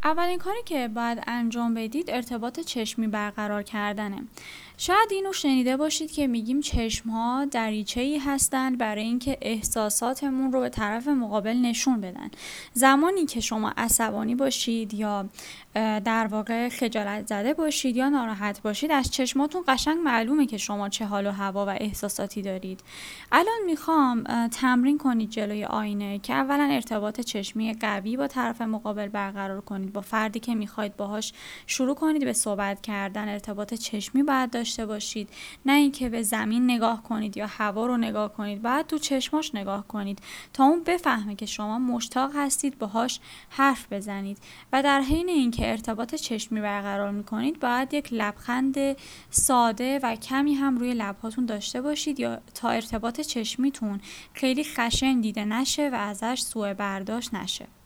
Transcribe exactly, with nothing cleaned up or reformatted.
اولین کاری که باید انجام بدید ارتباط چشمی برقرار کردنه. شاید اینو شنیده باشید که میگیم چشم‌ها دریچه‌ای هستند برای اینکه احساساتمون رو به طرف مقابل نشون بدن. زمانی که شما عصبانی باشید یا در واقع خجالت زده باشید یا ناراحت باشید، از چشماتون قشنگ معلومه که شما چه حال و هوا و احساساتی دارید. الان میخوام تمرین کنید جلوی آینه که اولا ارتباط چشمی قوی با طرف مقابل برقرار کنید. با فردی که میخواید باهاش شروع کنید به صحبت کردن، ارتباط چشمی باید داشته باشید، نه اینکه به زمین نگاه کنید یا هوا رو نگاه کنید. باید تو چشماش نگاه کنید تا اون بفهمه که شما مشتاق هستید باهاش حرف بزنید. و در حین اینکه ارتباط چشمی برقرار میکنید، باید یک لبخند ساده و کمی هم روی لبهاتون داشته باشید یا تا ارتباط چشمیتون خیلی خشن دیده نشه و ازش سوء برداشت نشه.